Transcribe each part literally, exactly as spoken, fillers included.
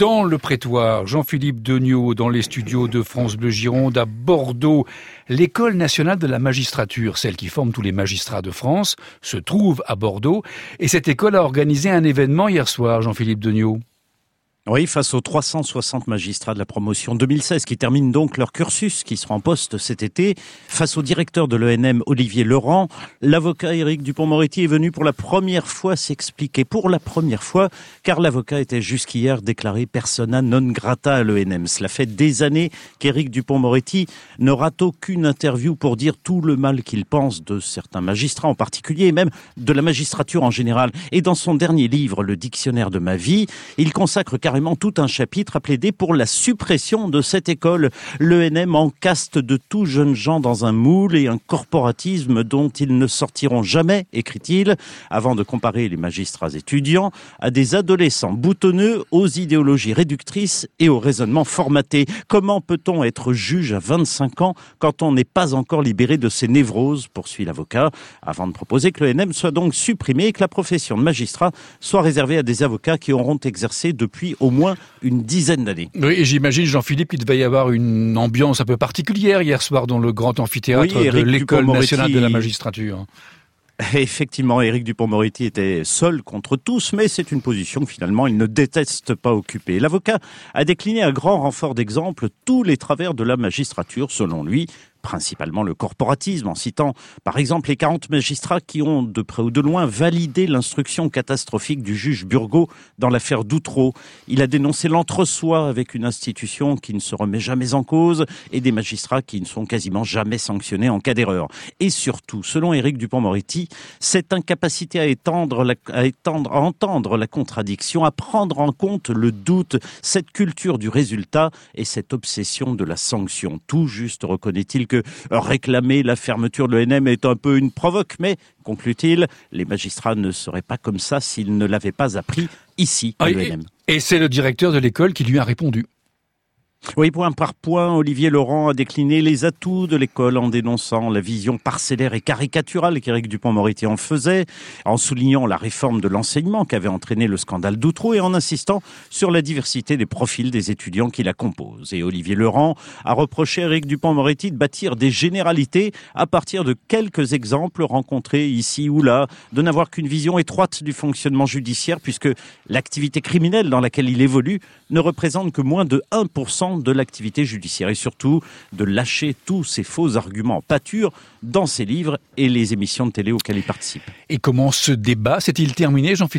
dans le prétoire. Jean-Philippe Degnaud dans les studios de France Bleu Gironde à Bordeaux. L'École nationale de la magistrature, celle qui forme tous les magistrats de France, se trouve à Bordeaux. Et cette école a organisé un événement hier soir, Jean-Philippe Degnaud. Oui, face aux trois cent soixante magistrats de la promotion deux mille seize qui terminent donc leur cursus, qui seront en poste cet été, face au directeur de l'E N M, Olivier Leurent, l'avocat Éric Dupond-Moretti est venu pour la première fois s'expliquer. Pour la première fois, car l'avocat était jusqu'hier déclaré persona non grata à l'E N M. Cela fait des années qu'Éric Dupond-Moretti ne rate aucune interview pour dire tout le mal qu'il pense de certains magistrats en particulier, et même de la magistrature en général. Et dans son dernier livre, Le dictionnaire de ma vie, il consacre carrément tout un chapitre à plaider pour la suppression de cette école. L'E N M encaste de tout jeunes gens dans un moule et un corporatisme dont ils ne sortiront jamais, écrit-il, avant de comparer les magistrats étudiants à des adolescents boutonneux aux idéologies réductrices et au raisonnement formaté. Comment peut-on être juge à vingt-cinq ans quand on n'est pas encore libéré de ses névroses, poursuit l'avocat, avant de proposer que l'E N M soit donc supprimé et que la profession de magistrat soit réservée à des avocats qui auront exercé depuis au moins une dizaine d'années. Oui, et j'imagine, Jean-Philippe, qu'il devait y avoir une ambiance un peu particulière hier soir dans le grand amphithéâtre oui, de l'École nationale de la magistrature. Effectivement, Éric Dupond-Moretti était seul contre tous, mais c'est une position que finalement il ne déteste pas occuper. L'avocat a décliné à grand renfort d'exemples tous les travers de la magistrature, selon lui, principalement le corporatisme, en citant par exemple les quarante magistrats qui ont de près ou de loin validé l'instruction catastrophique du juge Burgot dans l'affaire Doutreau. Il a dénoncé l'entre-soi avec une institution qui ne se remet jamais en cause et des magistrats qui ne sont quasiment jamais sanctionnés en cas d'erreur. Et surtout, selon Éric Dupond-Moretti, cette incapacité à étendre, la, à étendre, à entendre la contradiction, à prendre en compte le doute, cette culture du résultat et cette obsession de la sanction. Tout juste reconnaît-il que réclamer la fermeture de l'E N M est un peu une provoque, mais, conclut-il, les magistrats ne seraient pas comme ça s'ils ne l'avaient pas appris ici, à ah, l'E N M. Et, et c'est le directeur de l'école qui lui a répondu. Oui, point par point, Olivier Leurent a décliné les atouts de l'école en dénonçant la vision parcellaire et caricaturale qu'Éric Dupond-Moretti en faisait, en soulignant la réforme de l'enseignement qu'avait entraîné le scandale Doutreau et en insistant sur la diversité des profils des étudiants qui la composent. Et Olivier Leurent a reproché à Éric Dupond-Moretti de bâtir des généralités à partir de quelques exemples rencontrés ici ou là, de n'avoir qu'une vision étroite du fonctionnement judiciaire puisque l'activité criminelle dans laquelle il évolue ne représente que moins de un pour cent de l'activité judiciaire et surtout de lâcher tous ces faux arguments pâtures dans ses livres et les émissions de télé auxquelles il participe. Et comment ce débat s'est-il terminé, Jean-Philippe ?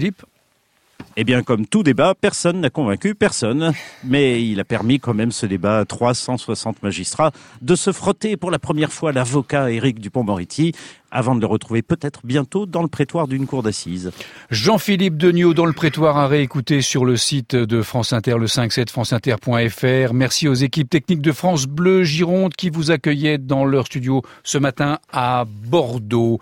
Eh bien, comme tout débat, personne n'a convaincu personne, mais il a permis quand même ce débat à trois cent soixante magistrats de se frotter pour la première fois l'avocat Éric Dupond-Moretti, avant de le retrouver peut-être bientôt dans le prétoire d'une cour d'assises. Jean-Philippe Degnaud dans le prétoire à réécouter sur le site de France Inter, le cinq sept franceinter point f r. Merci aux équipes techniques de France Bleu Gironde qui vous accueillaient dans leur studio ce matin à Bordeaux.